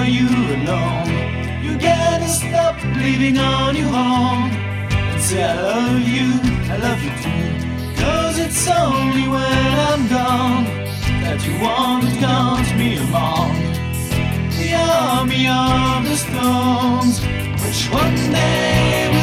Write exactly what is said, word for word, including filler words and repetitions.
are you alone? You gotta stop leaving on your home and say I love you, I love you too. Cause it's only when I'm gone that you won't count me among the army of the stones, which one day